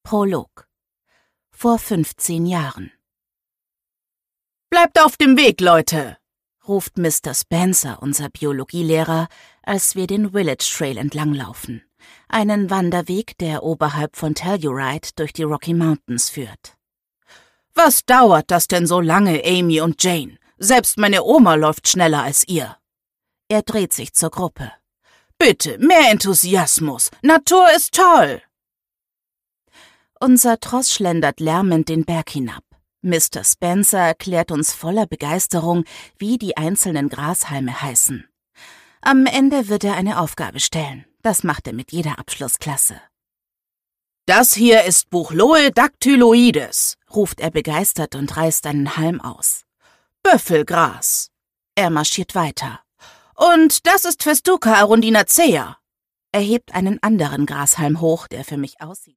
Prolog. Vor 15 Jahren. »Bleibt auf dem Weg, Leute«, ruft Mr. Spencer, unser Biologielehrer, als wir den Village Trail entlanglaufen. Einen Wanderweg, der oberhalb von Telluride durch die Rocky Mountains führt. »Was dauert das denn so lange, Amy und Jane? Selbst meine Oma läuft schneller als ihr.« Er dreht sich zur Gruppe. »Bitte, mehr Enthusiasmus. Natur ist toll.« Unser Tross schlendert lärmend den Berg hinab. Mr. Spencer erklärt uns voller Begeisterung, wie die einzelnen Grashalme heißen. Am Ende wird er eine Aufgabe stellen. Das macht er mit jeder Abschlussklasse. »Das hier ist Buchloe dactyloides«, ruft er begeistert und reißt einen Halm aus. »Büffelgras.« Er marschiert weiter. »Und das ist Festuca arundinacea.« Er hebt einen anderen Grashalm hoch, der für mich aussieht